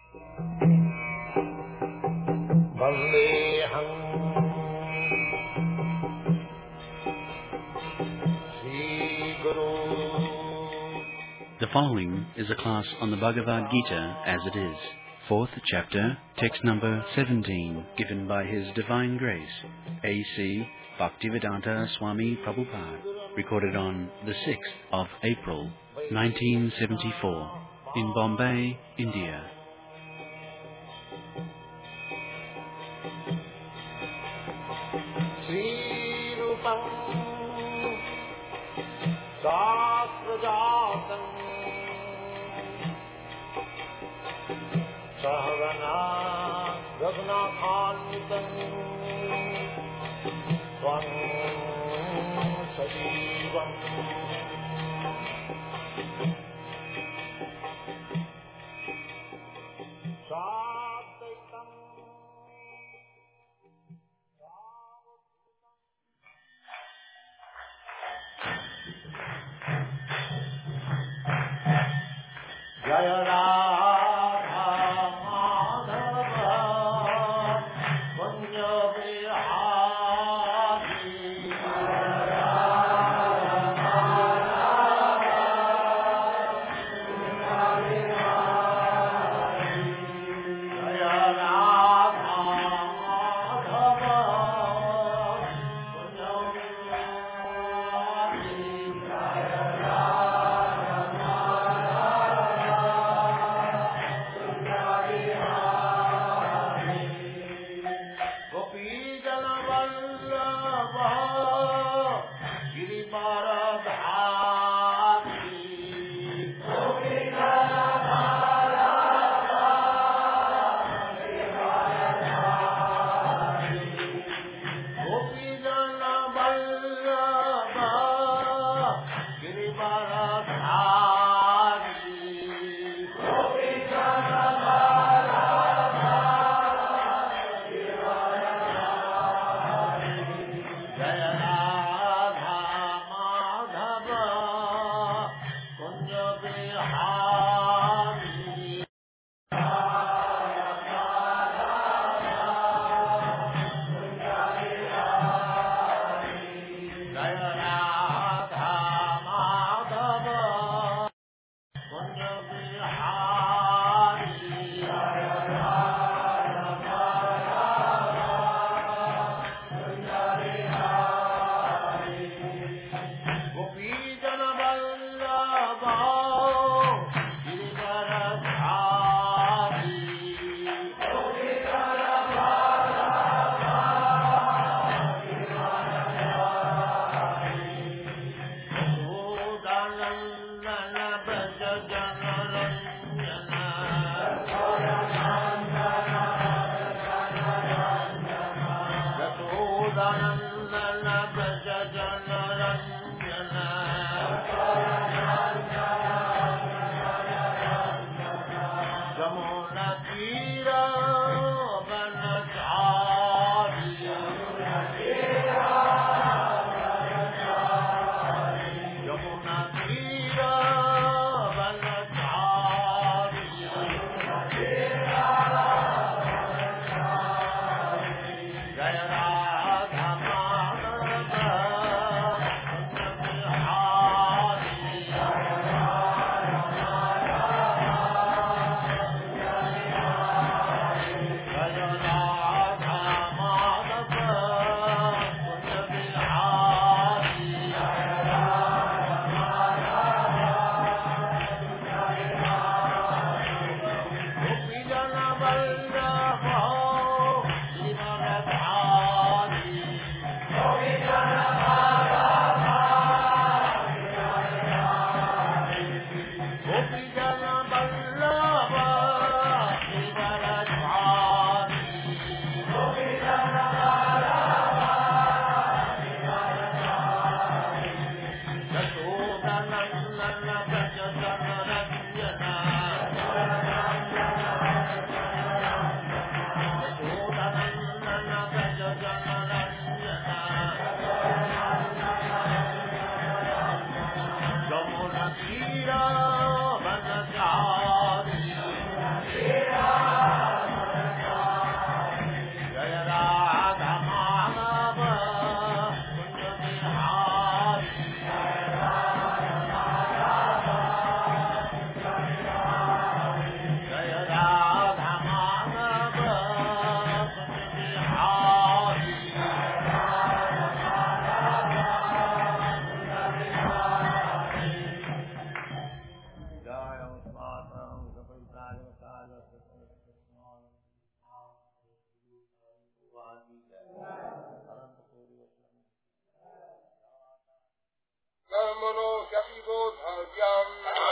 The following is a class on the Bhagavad Gita as it is, 4th chapter, text number 17, given by His Divine Grace, A.C. Bhaktivedanta Swami Prabhupada, recorded on the 6th of April, 1974, in Bombay, India. Sahagana Raghunathanvitam Svam Sajivam Sadaitam Jaya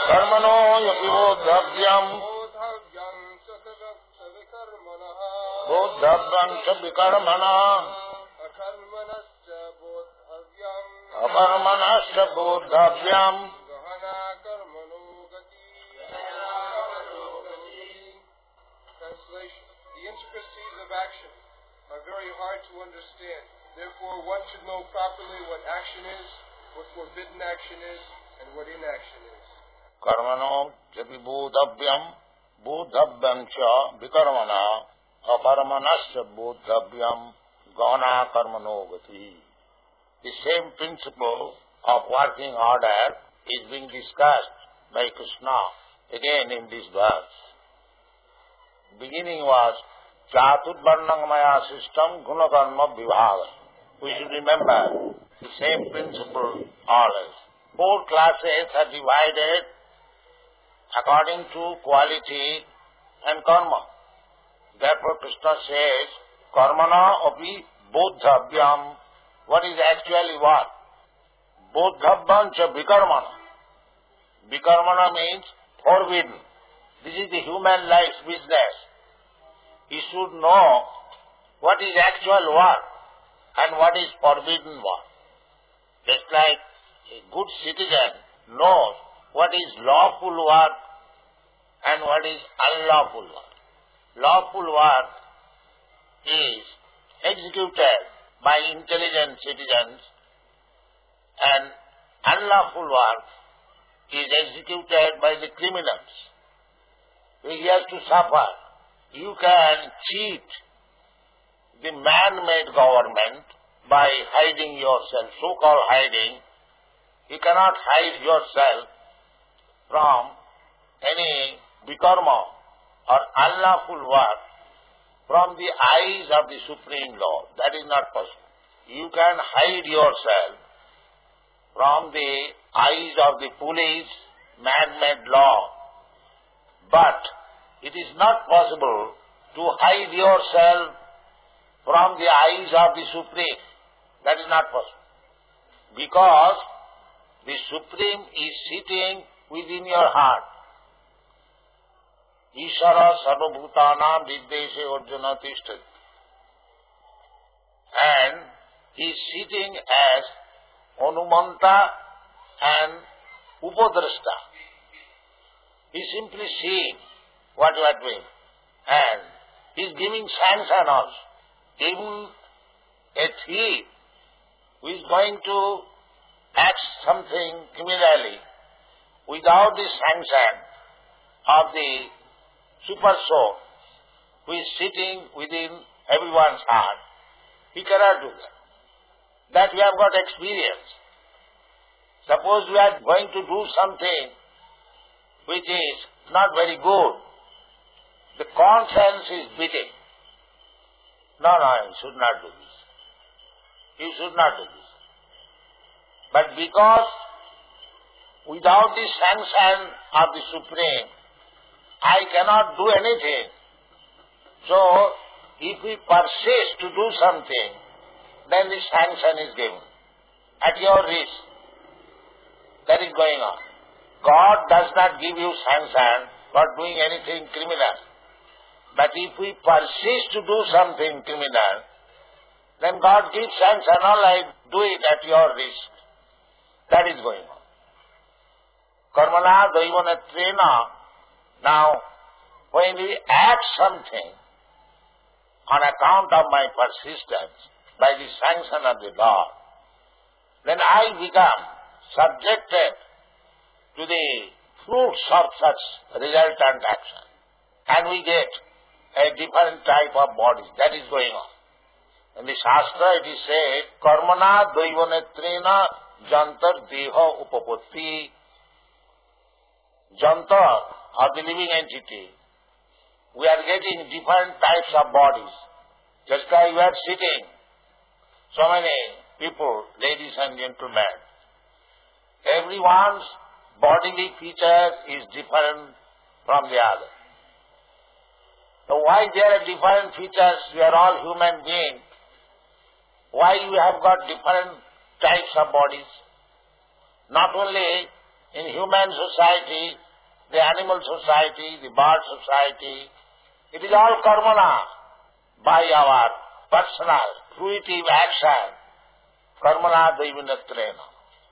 कर्मणो यपि बोद्धव्यम् बोद्धव्यं च विकर्मणः अकर्मणश्च बोद्धव्यम् Translation. The intricacies of action are very hard to understand. Therefore, one should know properly what action is, what forbidden action is, and what inaction is. कर्मणो यपि बोद्धव्यम् बोद्धव्यं च विकर्मणः अकर्मणश्च बोद्धव्यम् गहना कर्मणो गति. The same principle of working order is being discussed by Krishna again in this verse. Beginning was Chaturvarnamaya system Gunakarma Vibhaga. We should remember the same principle always. 4 classes are divided according to quality and karma. Therefore Krishna says, Karmana api bodhavayam. What is actually what? Bodhavayam cha vikarmana. Vikarmana means forbidden. This is the human life's business. He should know what is actual work and what is forbidden work. Just like a good citizen knows what is lawful work and what is unlawful work. Lawful work is executed by intelligent citizens and unlawful work is executed by the criminals. He has to suffer. You can cheat the man-made government by hiding yourself, so-called hiding. You cannot hide yourself from any vikarma or unlawful work from the eyes of the Supreme Lord. That is not possible. You can hide yourself from the eyes of the police, man-made law, but it is not possible to hide yourself from the eyes of the Supreme. That is not possible. Because the Supreme is sitting within your heart. Ishara sarvabhutanam viddeshe arjuna tishtati. And he is sitting as Anumanta and Upadrashta. He is simply seeing what you are doing. And he is giving sanction also. Even a thief who is going to act something criminally without the sanction of the super soul who is sitting within everyone's heart, he cannot do that. That we have got experience. Suppose we are going to do something which is not very good. The conscience is beating. No, you should not do this. You should not do this. But because without the sanction of the Supreme, I cannot do anything. So, if we persist to do something, then the sanction is given at your risk. That is going on. God does not give you sanction for doing anything criminal. But if we persist to do something criminal, then God gives sanction, all right, do it at your risk. That is going on. Karmana daivanetrena. Now, when we act something on account of my persistence by the sanction of the Lord, then I become subjected to the fruits of such resultant action. And we get a different type of bodies. That is going on. In the Shastra it is said, Karmana daivanetrena jantar deha upapatti. Jantar of the living entity. We are getting different types of bodies. Just like we are sitting, so many people, ladies and gentlemen, everyone's bodily feature is different from the other. So why there are different features? We are all human beings. Why we have got different types of bodies? Not only in human society, the animal society, the bird society, it is all karmana, by our personal, fruitive action. Karmana daivinatrena.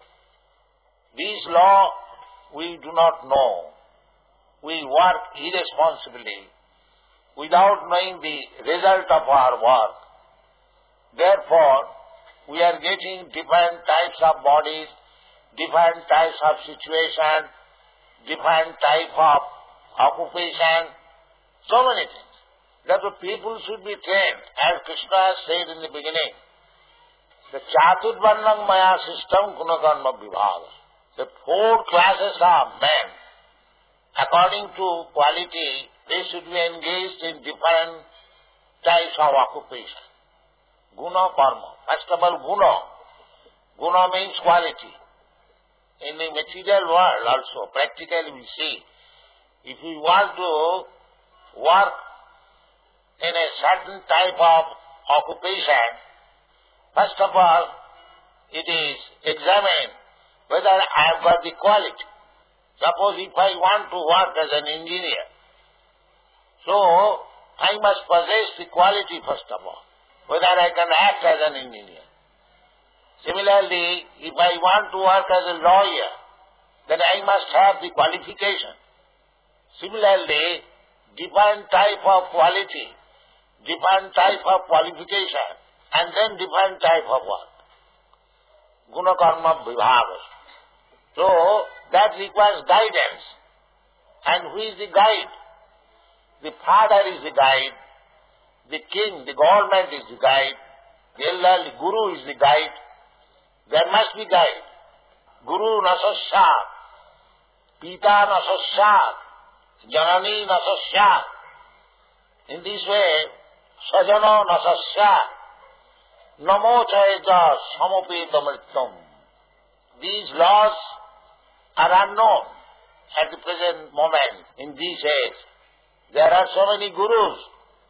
This law we do not know. We work irresponsibly without knowing the result of our work. Therefore, we are getting different types of bodies, different types of situation, different type of occupation, so many things. Therefore, people should be trained, as Krishna said in the beginning, the Chaturvarnam Maya system Gunakarma Vibhaga. The 4 classes of men, according to quality, they should be engaged in different types of occupation. Guna karma. First of all, guna. Guna means quality. In the material world also, practically we see, if we want to work in a certain type of occupation, first of all, it is examined whether I have got the quality. Suppose if I want to work as an engineer, so I must possess the quality first of all, whether I can act as an engineer. Similarly, if I want to work as a lawyer, then I must have the qualification. Similarly, different type of quality, different type of qualification, and then different type of work. Guna karma vibhaga. So, that requires guidance. And who is the guide? The father is the guide, the king, the government is the guide, the elderly guru is the guide. There must be guide. Guru nasasya, pita nasasya, janani nasasya. In this way, sajano nasasya, namo chayaja samopeta mrityam. These laws are unknown at the present moment in this age. There are so many gurus,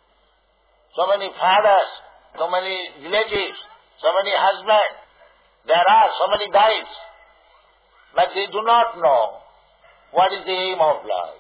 so many fathers, so many relatives, so many husbands. There are so many guides, but they do not know what is the aim of life.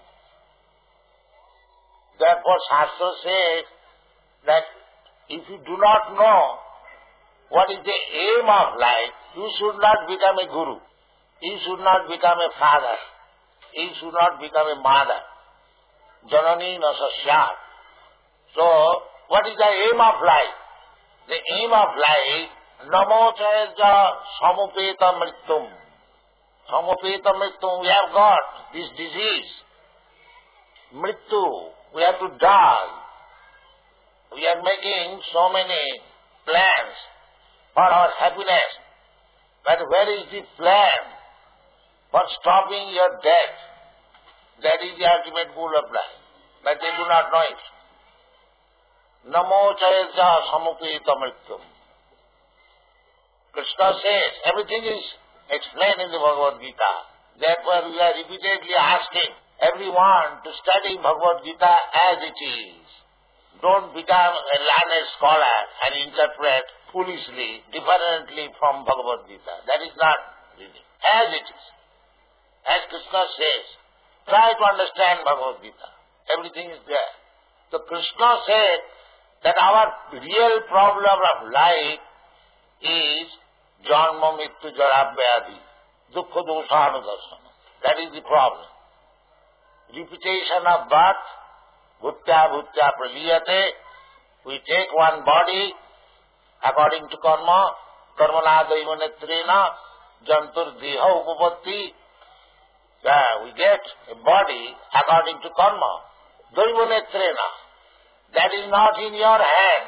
Therefore, Shastra says that if you do not know what is the aim of life, you should not become a guru. You should not become a father. You should not become a mother. Janani nasasya. So, what is the aim of life? The aim of life, namo chayaja samupeta mrityum. Samupeta mrityum, we have got this disease. Mrityu, we have to die. We are making so many plans for our happiness. But where is the plan for stopping your death? That is the ultimate goal of life. But they do not know it. Namo chayaja samupeta mrityum. Krishna says, everything is explained in the Bhagavad Gita. Therefore we are repeatedly asking everyone to study Bhagavad Gita as it is. Don't become a learned scholar and interpret foolishly, differently from Bhagavad Gita. That is not reading. As it is. As Krishna says, try to understand Bhagavad Gita. Everything is there. So Krishna said that our real problem of life is janma mittu jara vyadhi, dukkha doshanudarsana. That is the problem. Repetition of birth, bhutya bhutya praliyate. We take one body according to karma, karmana daivanetrena, jantur deha upapatti. We get a body according to karma, daivanetrena. That is not in your hand.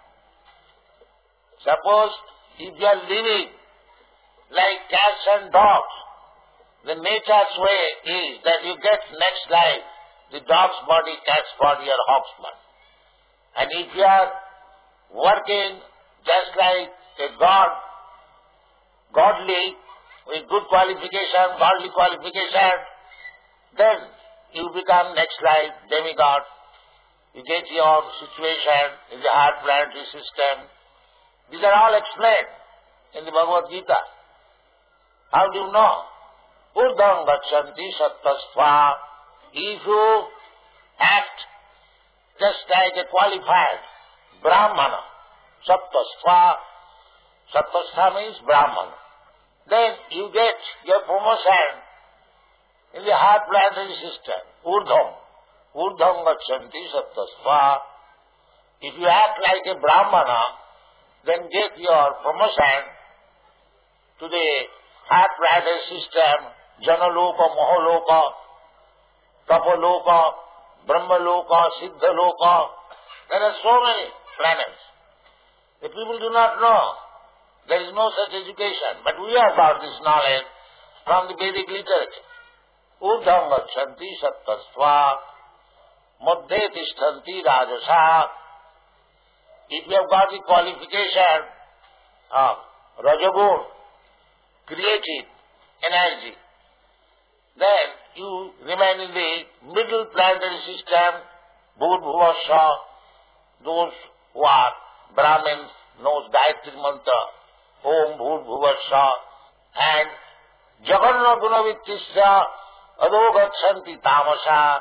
Suppose if you are living like cats and dogs, the nature's way is that you get next life the dog's body, cat's body or hawk's body. And if you are working just like a godly, with good qualification, godly qualification, then you become next life demigod. You get your situation in the heart planetary system. These are all explained in the Bhagavad Gita. How do you know? Urdham gachanti sattvastva If you act just like a qualified Brahmana, Sattva means Brahmana, then you get your promotion in the higher planetary system, Urdham gachanti Sattva. If you act like a Brahmana, then get your promotion to the higher planetary system, Janaloka, Mahaloka, Tapaloka, Brahmaloka, Siddhaloka. There are so many planets. The people do not know. There is no such education. But we have got this knowledge from the Vedic literature. Urdham gachanti sattva, madhye tishtanti rajasa. If you have got the qualification of Rajagun, creative energy, then you remain in the middle planetary system, Bhur-Bhuvasya. Those who are Brahmins knows Gayatri Mantra, Om Bhur-Bhuvasya, and Jaganna Gunavittisya Adho gachanti tamasa.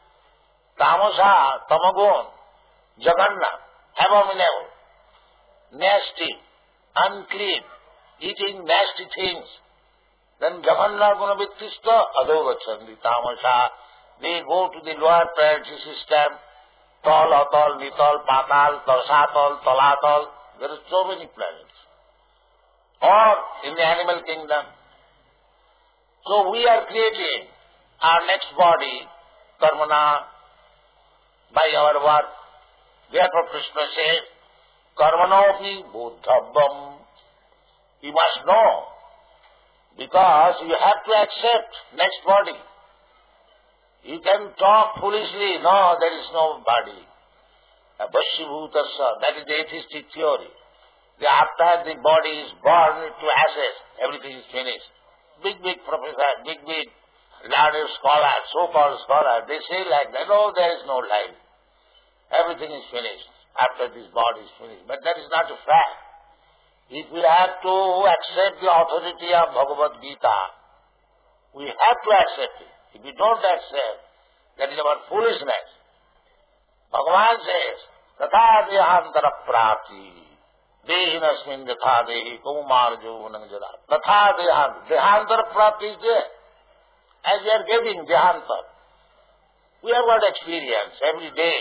Tamasa, tamagun, Jaganna, abominable, nasty, unclean, eating nasty things. Then Jaganna Gunavittisya Adho gachanti tamasa. They go to the lower planetary system, Tal, Atal, Nital, Patal, Satal, Talatal. There are so many planets. Or in the animal kingdom. So we are creating our next body, karmana, by our work. Therefore Krishna says, karmanopi buddhabam. You must know, because you have to accept next body. You can talk foolishly, no, there is no body. Bhashibhutasya, that is the atheistic theory. After the body is born to ashes, everything is finished. Big professor, big learned scholar, so-called scholar, they say like that, oh, there is no life. Everything is finished after this body is finished. But that is not a fact. If we have to accept the authority of Bhagavad Gita, we have to accept it. If we don't accept, that is our foolishness. Bhagavan says, Tatha dehantara prapti, dehinasmin yatha dehi kaumarjo nangjara. Tatha dehantara prapti is there. As we are getting dehantar, we have got experience every day.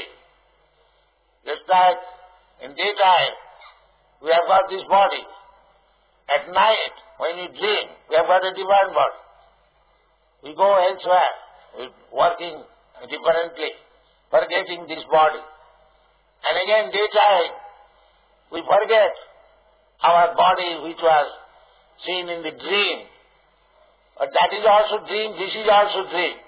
Just like in daytime, we have got this body. At night, when we dream, we have got a divine body. We go elsewhere, working differently, forgetting this body. And again, daytime, we forget our body which was seen in the dream. But that is also dream, this is also dream.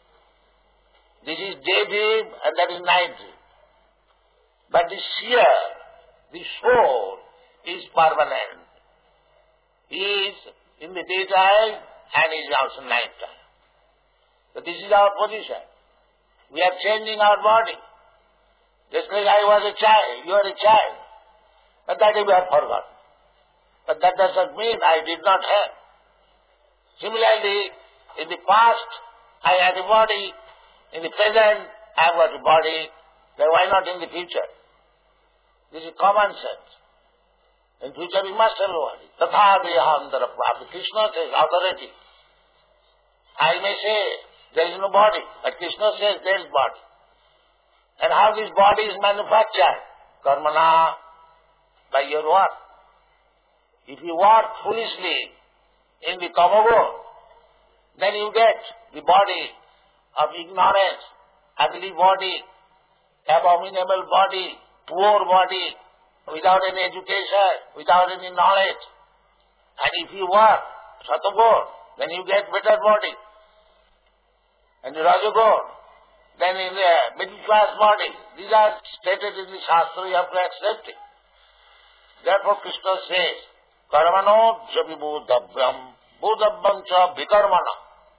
This is day dream and that is night dream. But the seer, the soul, is permanent. He is in the daytime and he is also night time. So this is our position. We are changing our body. Just like I was a child, you are a child. But that we have forgotten. But that does not mean I did not have. Similarly, in the past, I had a body. In the present, I have got a body. Then why not in the future? This is common sense. In future, we must have a body. Tatha dehantara prapti. Krishna says, authority. I may say, there is no body. But Krishna says, there is body. And how this body is manufactured? Karmana, by your work. If you work foolishly in the tamagun, then you get the body of ignorance, ugly body, abominable body, poor body, without any education, without any knowledge. And if you work satagun, then you get better body. And the rajagun, then in the middle class body. These are stated in the Shastra, you have to accept it. Therefore Krishna says, Karmano javibuddhabhyam, buddhabhyam cha vikarmana.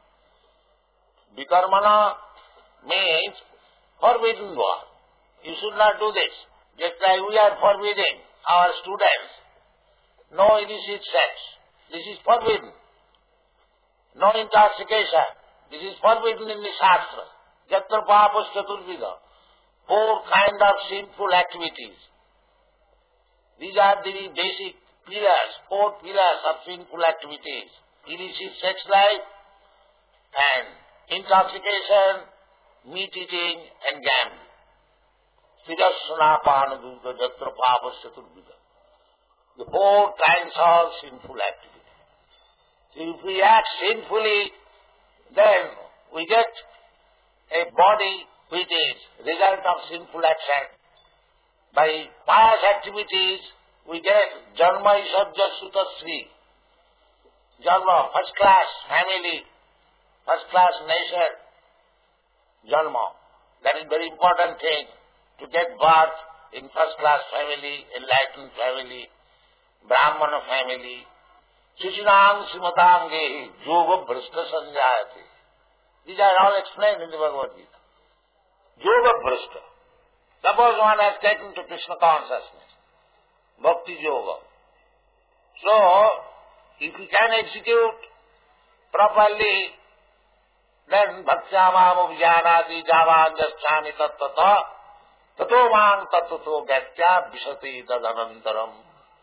Vikarmana means forbidden work. You should not do this. Just like we are forbidding our students, no illicit sex. This is forbidden. No intoxication. This is forbidden in the Shastra. Yatra papas chaturvida. 4 kind of sinful activities. These are the basic pillars, 4 pillars of sinful activities. Illicit sex life and intoxication, meat eating and gambling. Sirasana panaduta yatra papas chaturvida. The 4 kinds of sinful activities. So if we act sinfully, then we get a body which is result of sinful action. By pious activities, we get Janma Isabja Sutta Sri. Janma, first class family, first class nation. Janma. That is very important thing. To get birth in first class family, enlightened family, Brahmana family. Suchinang Simatangehi, Yoga Brishta Sanjayati. These are all explained in the Bhagavad Gita. Yoga Brishta. Suppose one has taken to Krishna consciousness, Bhakti Yoga. So, if he can execute properly, then Bhaktyamam Vijnanati Javanjastami Tattata Tato Mang Tattato Gatya Vishati Tadanantaram.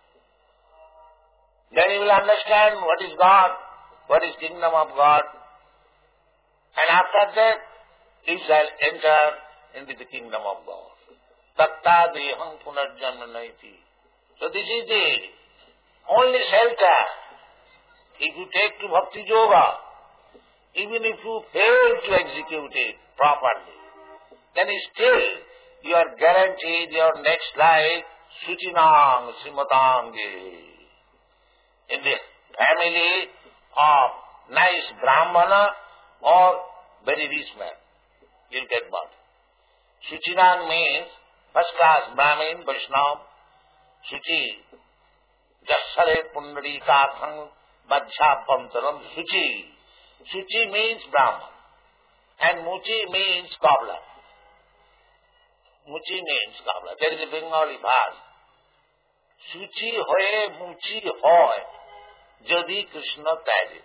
Then he will understand what is God, what is kingdom of God. And after that, he shall enter into the kingdom of God. Tatta deham punarjanmanaiti. So this is the only shelter. If you take to Bhakti Yoga, even if you fail to execute it properly, then still you are guaranteed your next life, Suchinang Simatange. In the family of nice Brahmana or very rich man, you'll get birth. Suchinang means first class Brahmin, Vaishnava, Suchi, Jassare Pundarikatham, Bajjhapantaram, Suchi. Suchi means Brahman. And Muchi means cobbler. Muchi means cobbler. There is a Bengali verse. Suchi hoye, muchi hoy, jadi Krishna taje.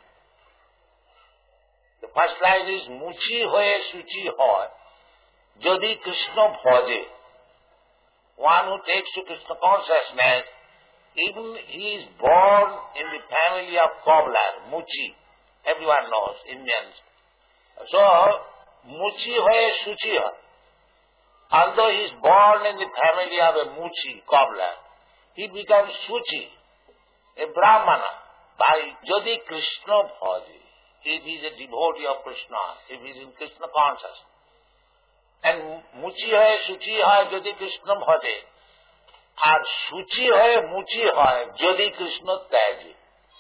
The first line is muchi hoye, suchi hoy, jadi Krishna bhaje. One who takes to Krishna consciousness, even he is born in the family of cobbler, muchi. Everyone knows, Indians. So, muchi hoye, suchi hoy. Although he is born in the family of a muchi, cobbler, he becomes Suchi, a Brahmana, by Jadi Krishna Bhaji. If he is a devotee of Krishna, if he is in Krishna consciousness. And Muchi hai, Suchi hai, Jadi Krishna Bhaji. And Suchi hai, Muchi hai, Jadi Krishna Taji.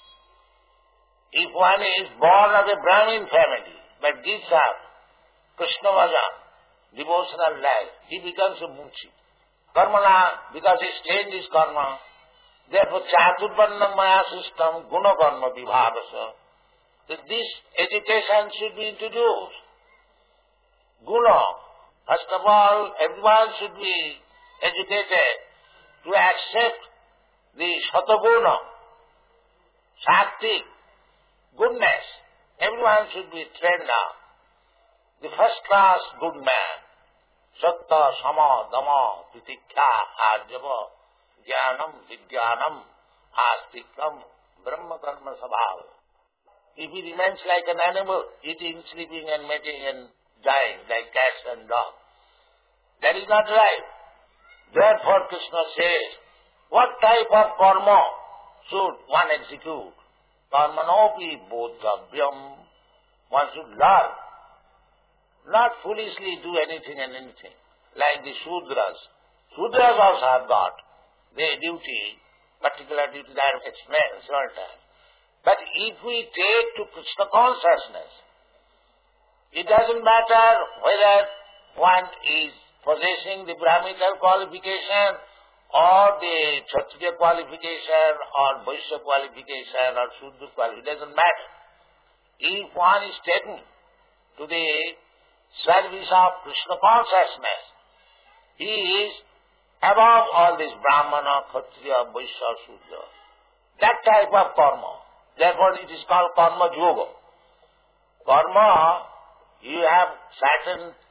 If one is born of a Brahmin family, but gives up Krishna Bhajan, devotional life, he becomes a Muchi. Karmana, because he changed his karma. Therefore, Chaturvarnam Maya system, Guna Karma Vibhavasa. This education should be introduced. Guna. First of all, everyone should be educated to accept the Sataguna, Sattvic, goodness. Everyone should be trained now. The first class good man. Satta, Sama, Dama, Titikha, Arjava, Jnanam, Vijnanam, Astikam, Brahma Karma Sabhava. If he remains like an animal, eating, sleeping and mating and dying like cats and dogs, that is not right. Therefore Krishna says, what type of karma should one execute? Karmanopi bodhavyam. One should learn. Not foolishly do anything and anything. Like the Shudras. Shudras also have got their duty, particular duty that I have explained several times. But if we take to Krishna consciousness, it doesn't matter whether one is possessing the Brahminical qualification or the Kshatriya qualification or Vaishya qualification or Shudra qualification. It doesn't matter. If one is taken to the service of Krishna consciousness, he is above all this Brahmana, Kshatriya, Vaishya, Shudra. That type of karma. Therefore it is called karma yoga. Karma, you have certain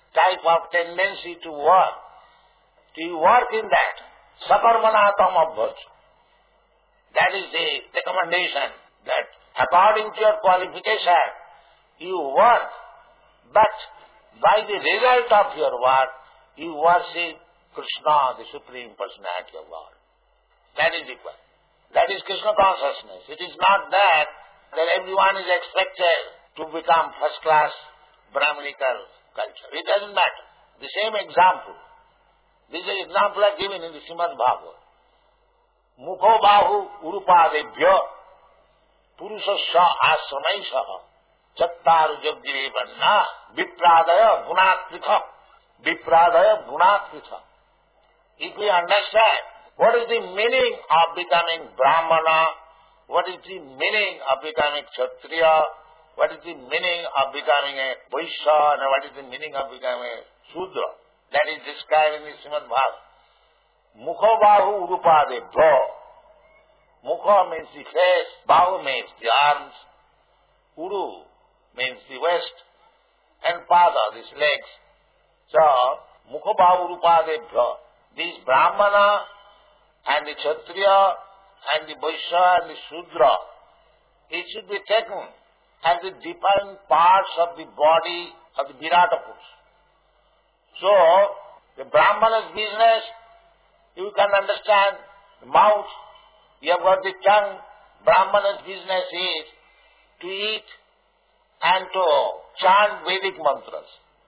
type of tendency to work. Do you work in that? Sakarmana tamabhaj. That is the recommendation, that according to your qualification, you work, but by the result of your work, you worship Krishna, the Supreme Personality of God. That is required. That is Krishna consciousness. It is not that everyone is expected to become first-class Brahminical culture. It doesn't matter. The same example. This is an example I given in the Srimad Bhagavad. Mukho bahu urupadebhya purushasya asramaisha chattaru yajjire vanna vipradaya gunatritha. Vipradaya gunatritha. If we understand what is the meaning of becoming Brahmana, what is the meaning of becoming Kshatriya, what is the meaning of becoming a Vaishya, and what is the meaning of becoming a Shudra, that is described in the Srimad Bhagavad. Mukho bahu urupadebhya. Mukha means the face, bahu means the arms, uru means the waist, and pada, these legs. So, mukha bahu urupadebhya. These Brahmana and the Kshatriya and the Vaishya and the Shudra, it should be taken as the different parts of the body of the Virata Purusha. So, the Brahmana's business, you can understand, the mouth, you have got the tongue. Brahmana's business is to eat and to chant Vedic mantras.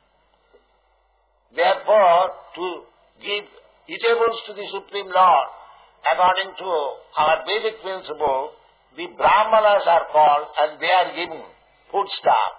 Therefore, to give eatables to the Supreme Lord, according to our Vedic principle, the Brahmanas are called and they are given foodstuff.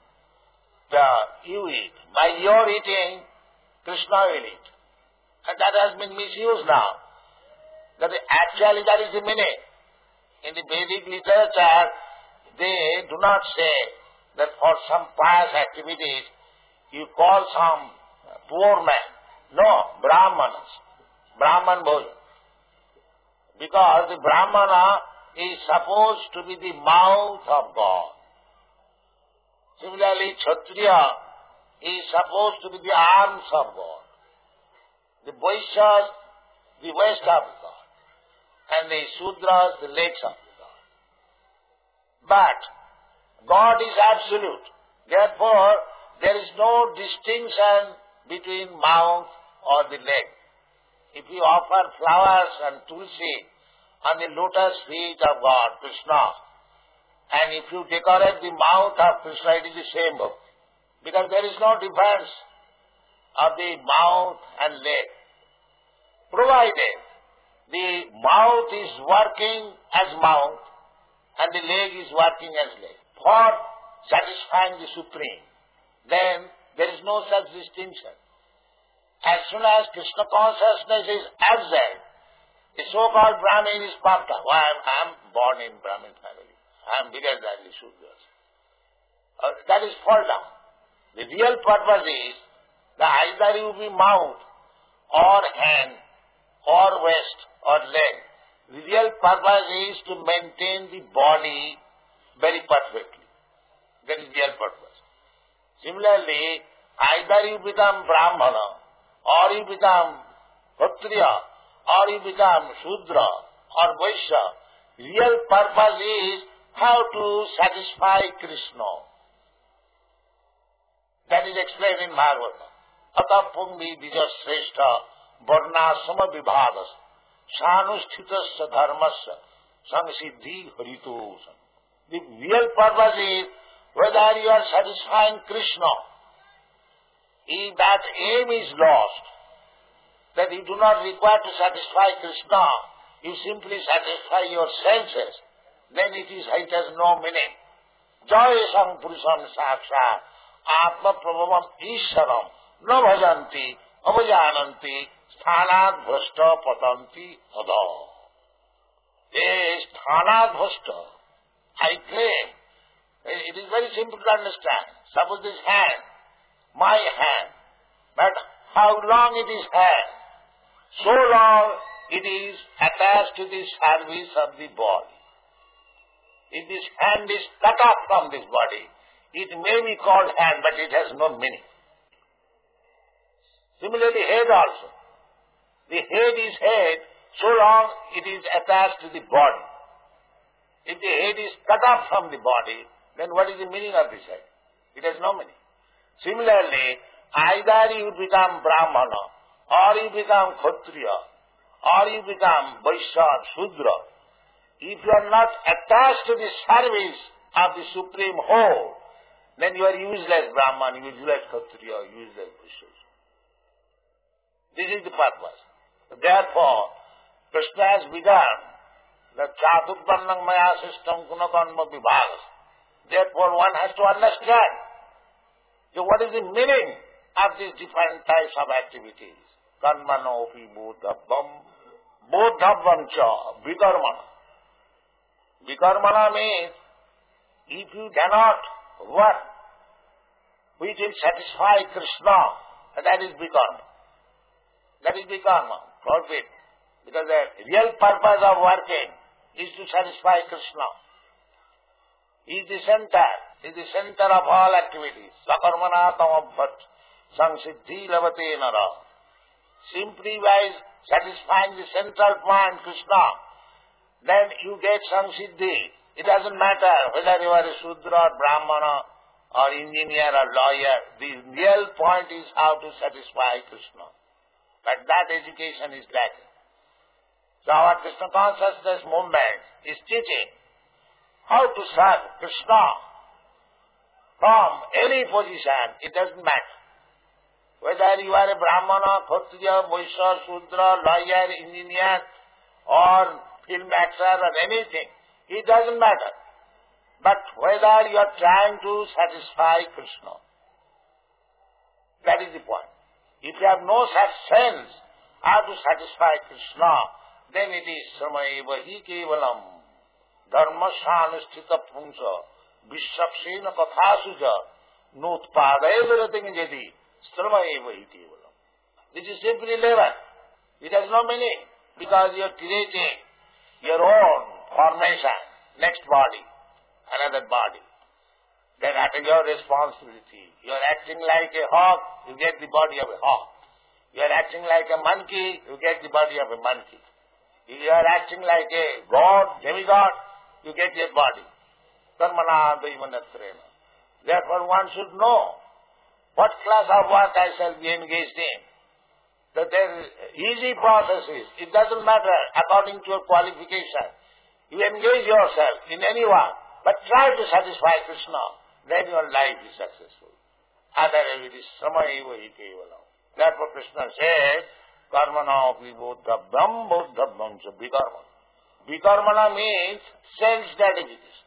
You eat. By your eating, Krishna will eat. And that has been misused now. Actually, that is the meaning. In the Vedic literature, they do not say that for some pious activities, you call some poor man. No, Brahmanas. Brahman Bhojan. Because the Brahmana is supposed to be the mouth of God. Similarly, Kshatriya is supposed to be the arms of God. The Vaishyas, the waist of God. And the Shudras, the legs of God. But God is absolute. Therefore, there is no distinction between mouth or the leg. If you offer flowers and tulsi on the lotus feet of God, Krishna, and if you decorate the mouth of Krishna, it is the same book. Because there is no difference of the mouth and leg. Provided the mouth is working as mouth and the leg is working as leg for satisfying the Supreme, then there is no such distinction. As soon as Krishna consciousness is absent, the so-called Brahmin is puffed up. Why, I am born in Brahmin family. I am bigger than the Shudras. That is fall down. The real purpose is that either you be mouth or hand or waist or leg. The real purpose is to maintain the body very perfectly. That is the real purpose. Similarly, either you become Brahmana or you become Kshatriya or you become Shudra or Vaishya. Real purpose is how to satisfy Krishna. That is explained in Bhagavata. Ata pungmi dijasreshta varnasama vibhadas sanusthitasa dharmasya samsiddhi haritosam. The real purpose is whether you are satisfying Krishna. If that aim is lost, that you do not require to satisfy Krishna, you simply satisfy your senses, then it has no meaning. Jayasam purusham sakshat atma prabhavam isharam na bhajanti avajananti sthanat bhrashta patanti adha. Yes, sthanat bhrashta, I claim. It is very simple to understand. Suppose this hand, my hand, but how long it is hand? So long it is attached to the service of the body. If this hand is cut off from this body, it may be called hand, but it has no meaning. Similarly, head also. The head is head so long it is attached to the body. If the head is cut off from the body, then what is the meaning of this head? It has no meaning. Similarly, either you become Brahmana, or you become Kshatriya, or you become Vaishya, Shudra. If you are not attached to the service of the Supreme Whole, then you are useless Brahman, useless Kshatriya, useless Vaishya. This is the purpose. Therefore, Krishna has begun the Chaturvarnam Maya system, Gunakarma Vibhaga. Therefore, one has to understand what is the meaning of these different types of activities. Karmanopi bodhabvam, bodhabvam cha, vikarmana. Vikarmana means, if you cannot work which will satisfy Krishna, that is vikarma. That is vikarma, forbid. Because the real purpose of working is to satisfy Krishna. He is the center of all activities. Sakarmana tamabhat, samsiddhi lavate nara. Simply by satisfying the central point, Krishna, then you get samsiddhi. It doesn't matter whether you are a Shudra or Brahmana or engineer or lawyer. The real point is how to satisfy Krishna. But that education is lacking. So our Krishna consciousness movement is teaching how to serve Krishna from any position. It doesn't matter. Whether you are a Brahmana, Kshatriya, Vaishya, Shudra, lawyer, engineer, or film actor or anything, it doesn't matter. But whether you are trying to satisfy Krishna, that is the point. If you have no such sense how to satisfy Krishna, then it is samayeva hi kevalam dharmashanusthita punsa vishapsena kathasuja nutpadayavarating jadi samayeva hi kevalam. This is simply labor. It has no meaning because you are creating your own formation, next body, another body. Then that is your responsibility. You are acting like a hawk, you get the body of a hawk. You are acting like a monkey, you get the body of a monkey. If you are acting like a god, demigod, you get your body. Karmana daivanatrena. Therefore one should know what class of work I shall be engaged in. That there are easy processes. It doesn't matter according to your qualification. You engage yourself in any work, but try to satisfy Krishna. Then your life is successful. Otherwise it is samayeva hi kevalam. Therefore Krishna says, Karmana api bodhabdam bodhabdam cha vikarmana. Vikarmana means sense gratification.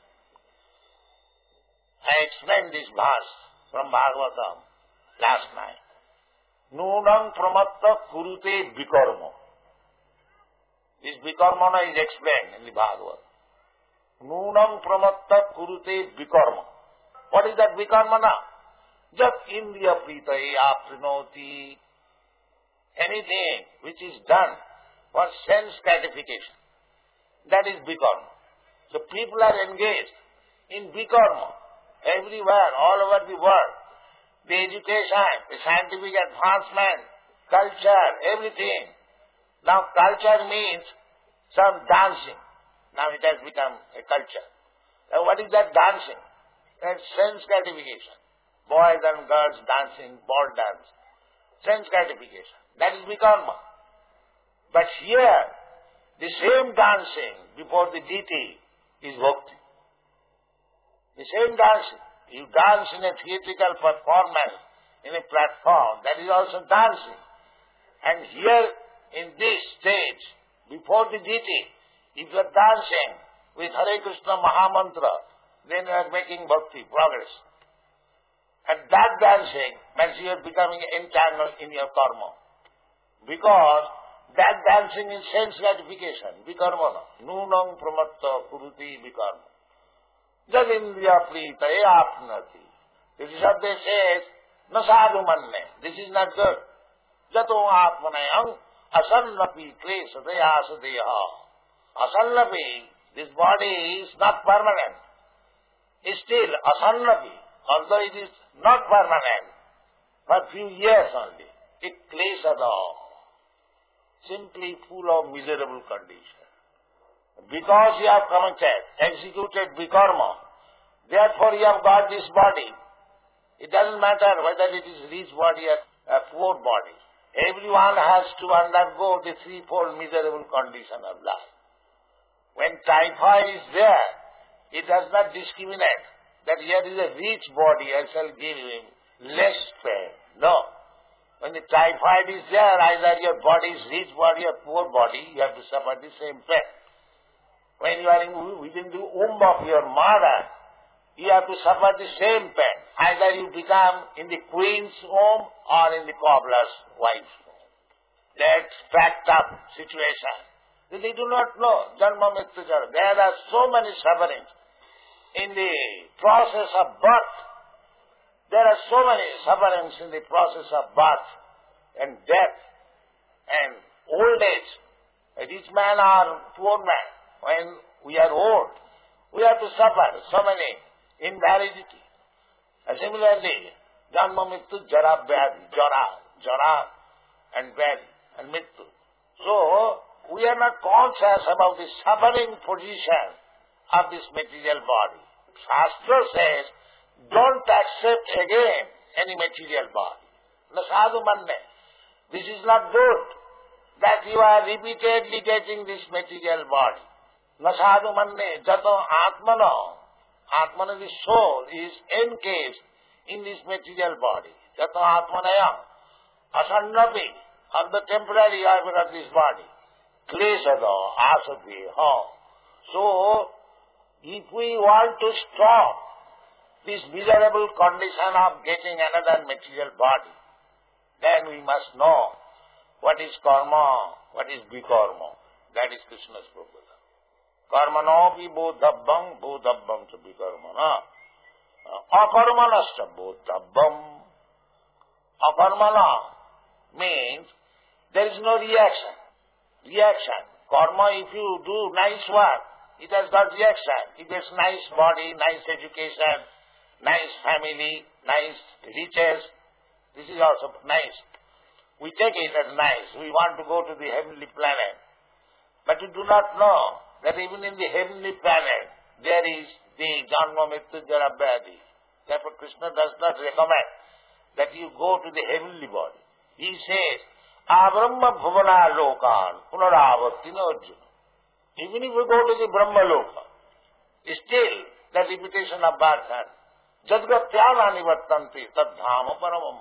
I explained this verse from Bhagavatam last night. Nunam pramatta kurute vikarma. This vikarmana is explained in the Bhagavad. Nunam pramatta kurute vikarma. What is that vikarmana? Jat indriya pritaye aprinoti. Anything which is done for sense gratification. That is vikarma. So people are engaged in vikarma everywhere, all over the world. The education, the scientific advancement, culture, everything. Now culture means some dancing. Now it has become a culture. Now what is that dancing? That's sense gratification. Boys and girls dancing, ball dance. Sense gratification. That is vikarma. But here, the same dancing before the deity is bhakti. The same dancing. You dance in a theatrical performance, in a platform, that is also dancing. And here, in this stage, before the deity, if you are dancing with Hare Krishna Mahamantra, then you are making bhakti, progress. And that dancing means you are becoming entangled in your karma. Because that dancing is sense gratification, vikarmana. Nunam pramatta kuruti vikarma. Jadindriya pritaye apnati. This is what they say, nasadu manne. This is not good. Jato atmanayam asannapi klesataya asadeha. Asannapi, this body is not permanent. It's still asannapi, although it is not permanent, for few years only. a klesada, simply full of miserable condition. Because you have committed, executed vikarma, therefore you have got this body. It doesn't matter whether it is rich body or a poor body. Everyone has to undergo the threefold miserable condition of life. When typhoid is there, it does not discriminate that here is a rich body, I shall give him less pain. No. When the typhoid is there, either your body is rich body or poor body, you have to suffer the same pain. When you are within the womb of your mother, you have to suffer the same pain. Either you become in the queen's womb or in the cobbler's wife's womb. That packed up situation. They do not know. Janma Mrityu Jara. There are so many sufferings in the process of birth. There are so many sufferings in the process of birth and death and old age. A rich man or poor man, when we are old, we have to suffer so many invalidity. And similarly, Janma Mrityu Jara Vyadhi, Jara and Vyadhi and Mrityu. So, we are not conscious about the suffering position of this material body. Shastra says, don't accept again any material body. Nasadu manne. This is not good that you are repeatedly getting this material body. Nasadu manne jato atmano. Atmana, the soul, is encased in this material body. Jato atmanaya. Asannapi, of the temporary life of this body. Klesada, asati, So, if we want to stop this miserable condition of getting another material body, then we must know what is karma, what is vikarma. That is Krishna's proposal. Karmanopi bodhabbam, bodhabbam to vikarmana. Akarmanasta bodhabbam. Akarmana means there is no reaction. Karma, if you do nice work, it has got reaction. It gets nice body, nice education, nice family, nice riches. This is also nice. We take it as nice. We want to go to the heavenly planet. But we do not know that even in the heavenly planet, there is the Janma Mrityu Jara Vyadhi. Therefore, Krishna does not recommend that you go to the heavenly body. He says, Abrahma Bhuvana Lokan Punaravati Arjuna. Even if we go to the Brahma Loka, still the repetition of birth and Jadgatyana Nivartanti Tadhama Paramam.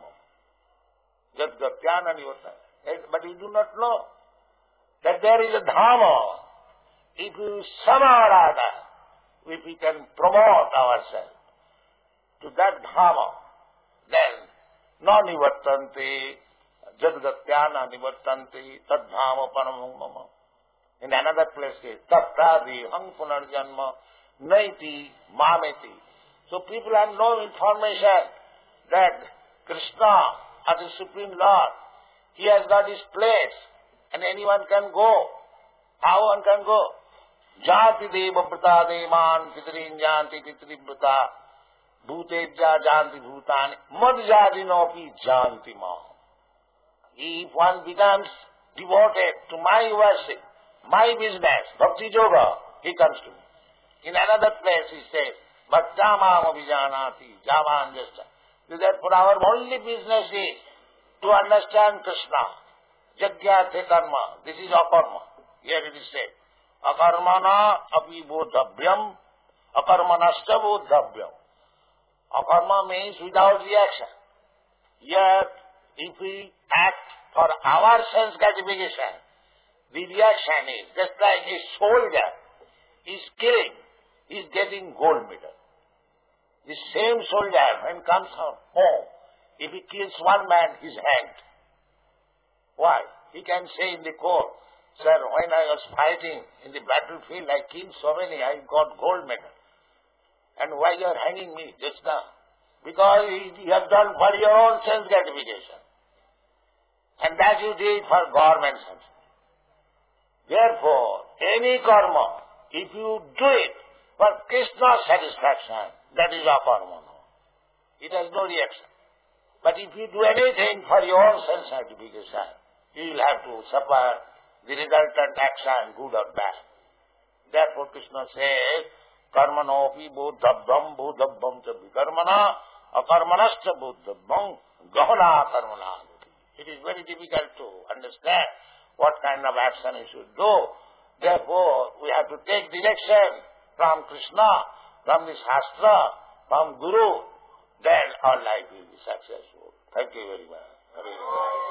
Jadgatyana Nivartanti. But we do not know that there is a Dhamma. If we somehow or other, if we can promote ourselves to that Dhamma, then non-nivartanti, Jadgatyana Nivartanti Tadhama Paramam. In another place, Tattadi Hang Punarjanma Naiti Mameti. So people have no information that Krishna, as the Supreme Lord, He has got His place and anyone can go. How one can go? Jati deva brata devan pitrin janti pitri brata bhutebja janti bhutani mad jati nopi janti ma. If one becomes devoted to my worship, my business, bhakti yoga, he comes to me. In another place he says, bhattamam abhijanati, javanjasta. Therefore our only business is to understand Krishna. Jagyate karma. This is akarma. Here it is said. Akarmana api bodhabhyam, akarmanasta bodhabhyam. Akarma means without reaction. Yet, if we act for our sense gratification, the reaction is just like a soldier is killing, is getting gold medal. The same soldier, when comes home, if he kills one man, he is hanged. Why? He can say in the court, sir, when I was fighting in the battlefield, I killed so many, I got gold medal. And why you are hanging me just now? Because you have done for your own sense gratification. And that you did for government sense. Therefore, any karma, if you do it for Krishna's satisfaction, that is akarma. It has no reaction. But if you do anything for your own sense sanctification, you will have to suffer the resultant action, good or bad. Therefore Krishna says, karmanopi bodhabvam bodhabvam cha vikarmana akarmanascha bodhabvam gahana karmana. It is very difficult to understand what kind of action you should do. Therefore, we have to take direction from Krishna, from the Shastra, from Guru. Then our life will be successful. Thank you very much.